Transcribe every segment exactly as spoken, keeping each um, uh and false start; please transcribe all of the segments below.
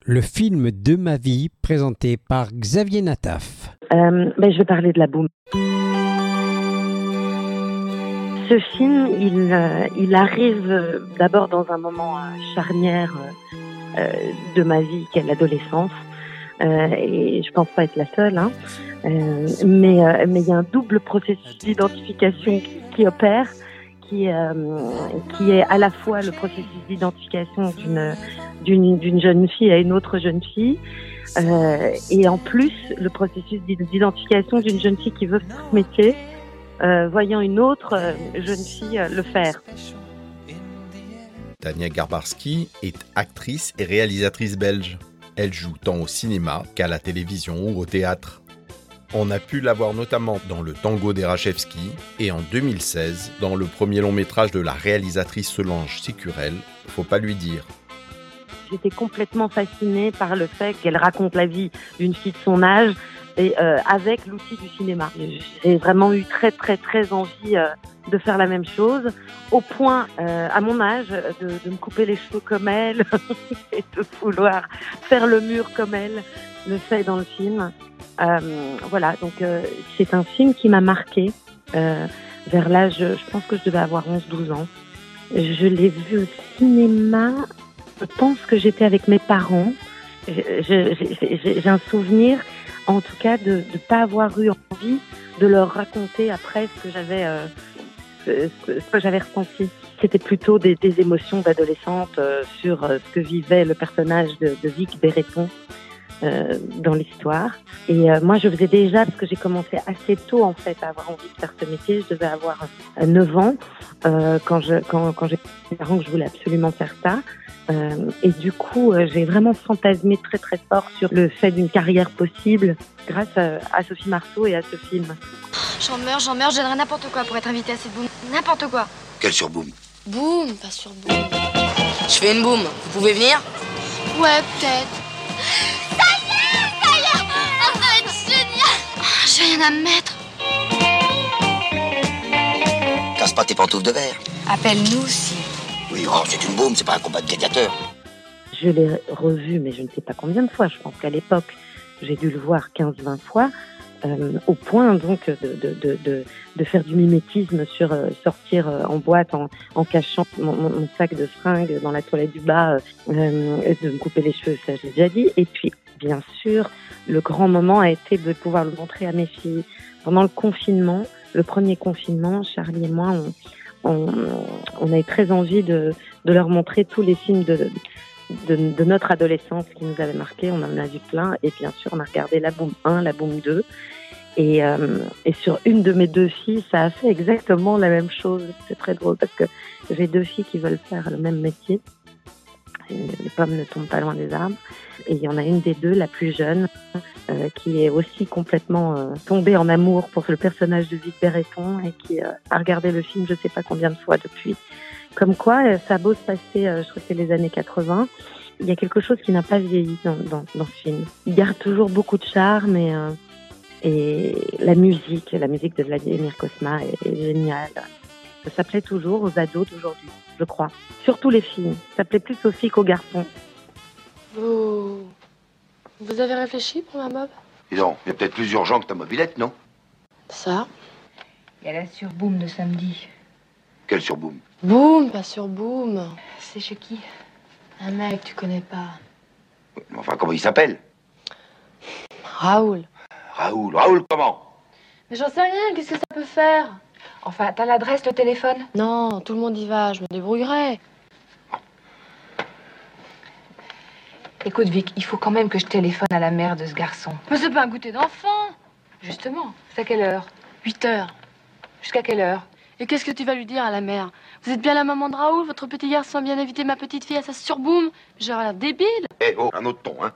le film de ma vie présenté par Xavier Nataf. Euh, ben, je vais parler de La Boum. Ce film, il, euh, il arrive euh, d'abord dans un moment euh, charnière euh, euh, de ma vie, qui est l'adolescence. Euh, et je pense pas être la seule, hein. Euh, mais euh, mais il y a un double processus d'identification qui, qui opère, qui euh, qui est à la fois le processus d'identification d'une d'une d'une jeune fille à une autre jeune fille, euh, et en plus le processus d'identification d'une jeune fille qui veut faire ce métier, euh, voyant une autre euh, jeune fille euh, le faire. Tania Garbarski est actrice et réalisatrice belge. Elle joue tant au cinéma qu'à la télévision ou au théâtre. On a pu la voir notamment dans le Tango d'Erachevski et en deux mille seize dans le premier long métrage de la réalisatrice Solange Sicurel, Faut pas lui dire. J'étais complètement fascinée par le fait qu'elle raconte la vie d'une fille de son âge et euh, avec l'outil du cinéma. J'ai vraiment eu très très très envie euh, de faire la même chose, au point, euh, à mon âge, de, de me couper les cheveux comme elle et de vouloir faire le mur comme elle le fait dans le film. Euh, voilà, donc euh, c'est un film qui m'a marquée euh, vers l'âge, je pense que je devais avoir onze douze ans. Je l'ai vu au cinéma, je pense que j'étais avec mes parents. Je, je, j'ai, j'ai un souvenir, en tout cas, de ne pas avoir eu envie de leur raconter après ce que j'avais, euh, ce, ce que j'avais ressenti. C'était plutôt des, des émotions d'adolescente euh, sur euh, ce que vivait le personnage de, de Vic Béreton euh, dans l'histoire. Et euh, moi, je faisais déjà, parce que j'ai commencé assez tôt en fait à avoir envie de faire ce métier. Je devais avoir euh, neuf ans euh, quand je quand quand j'ai dit à mes parents que je voulais absolument faire ça. Euh, et du coup, euh, j'ai vraiment fantasmé très très fort sur le fait d'une carrière possible grâce à, à Sophie Marceau et à ce film. J'en meurs, j'en meurs, je donnerais n'importe quoi pour être invitée à cette boum. N'importe quoi. Quelle sur boum? Boum, pas sur boum. Je fais une boum. Vous pouvez venir? Ouais, peut-être. Ça y est, ça y est. Ça va être génial. J'ai rien à me mettre. Casse pas tes pantoufles de verre. Appelle-nous si. Oui, oh, c'est une boum, c'est pas un combat de gladiateurs. Je l'ai revu, mais je ne sais pas combien de fois. Je pense qu'à l'époque, j'ai dû le voir quinze vingt fois, euh, au point donc de, de, de, de, de faire du mimétisme sur euh, sortir euh, en boîte en, en cachant mon, mon sac de fringues dans la toilette du bas, euh, de me couper les cheveux, ça j'ai déjà dit. Et puis, bien sûr, le grand moment a été de pouvoir le montrer à mes filles. Pendant le confinement, le premier confinement, Charlie et moi, on... On, on a eu très envie de, de leur montrer tous les films de, de, de notre adolescence qui nous avaient marqués. On en a vu plein. Et bien sûr, on a regardé La Boum un, La Boum deux. Et, euh, et sur une de mes deux filles, ça a fait exactement la même chose. C'est très drôle parce que j'ai deux filles qui veulent faire le même métier. Les pommes ne tombent pas loin des arbres. Et il y en a une des deux, la plus jeune, euh, qui est aussi complètement euh, tombée en amour pour le personnage de Vic Béreton et qui euh, a regardé le film je sais pas combien de fois depuis. Comme quoi, euh, ça a beau se passer, euh, je crois que c'est les années quatre-vingts, il y a quelque chose qui n'a pas vieilli dans, dans, dans ce film. Il garde toujours beaucoup de charme et, euh, et la musique, la musique de Vladimir Cosma est, est géniale. Ça plaît toujours aux ados d'aujourd'hui, je crois. Surtout les filles. Ça plaît plus aux filles qu'aux garçons. Vous... Vous avez réfléchi pour ma mob? Dis donc, il y a peut-être plus urgent que ta mobilette, non? Ça? Il y a la surboom de samedi. Quelle sur boum? Boum, pas sur boum. C'est chez qui? Un mec, tu connais pas. Enfin, comment il s'appelle? Raoul. Raoul. Raoul comment? Mais j'en sais rien, qu'est-ce que ça peut faire? Enfin, t'as l'adresse, le téléphone? Non, tout le monde y va, je me débrouillerai. Écoute, Vic, il faut quand même que je téléphone à la mère de ce garçon. Mais c'est pas un goûter d'enfant. Justement, c'est à quelle heure? huit heures. Jusqu'à quelle heure? Et qu'est-ce que tu vas lui dire à la mère? Vous êtes bien la maman de Raoul? Votre petit garçon a bien invité ma petite fille à sa surboom? J'ai l'air débile. Eh oh, un autre ton, hein.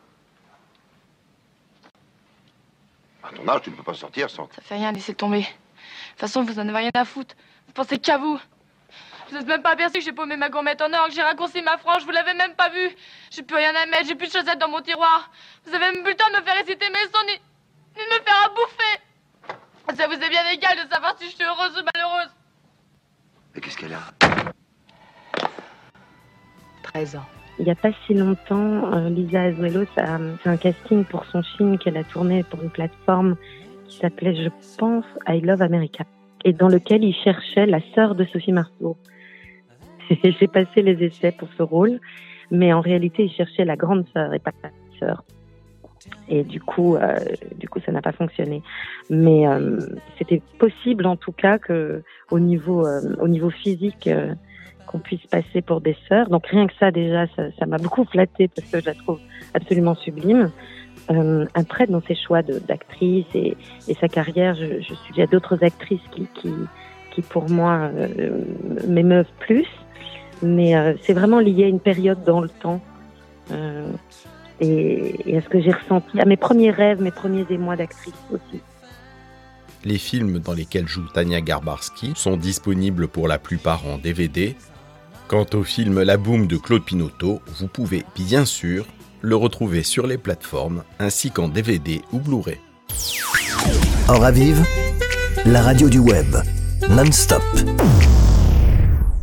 À ton âge, tu ne peux pas sortir sans... Ça fait rien, laissez tomber. De toute façon, vous en avez rien à foutre. Vous pensez qu'à vous. Vous n'êtes même pas aperçu que j'ai paumé ma gourmette en or, que j'ai raccourci ma frange, vous l'avez même pas vu. J'ai plus rien à mettre, j'ai plus de chaussettes dans mon tiroir. Vous avez même plus le temps de me faire réciter mes sons, ni, ni de me faire à bouffer. Ça vous est bien égal de savoir si je suis heureuse ou malheureuse. Mais qu'est-ce qu'elle a? treize ans. il n'y a pas si longtemps, euh, Lisa Azuelos a fait un casting pour son film qu'elle a tourné pour une plateforme qui s'appelait, je pense, I Love America, et dans lequel il cherchait la sœur de Sophie Marceau. J'ai passé les essais pour ce rôle, mais en réalité, il cherchait la grande sœur et pas la sœur. Et du coup, euh, du coup, ça n'a pas fonctionné. Mais euh, c'était possible, en tout cas, que au niveau, euh, au niveau physique, euh, qu'on puisse passer pour des sœurs. Donc rien que ça, déjà, ça, ça m'a beaucoup flattée parce que je la trouve absolument sublime. Euh, après, dans ses choix de, d'actrice et, et sa carrière, je, je suis, il y a d'autres actrices qui, qui, qui pour moi, euh, m'émeuvent plus. Mais euh, c'est vraiment lié à une période dans le temps. Euh, Et, et à ce que j'ai ressenti, à mes premiers rêves, mes premiers émois d'actrice aussi. Les films dans lesquels joue Tania Garbarski sont disponibles pour la plupart en D V D. Quant au film La Boum de Claude Pinoteau, vous pouvez bien sûr le retrouver sur les plateformes ainsi qu'en D V D ou Blu-ray. Oravive, la radio du web, non-stop.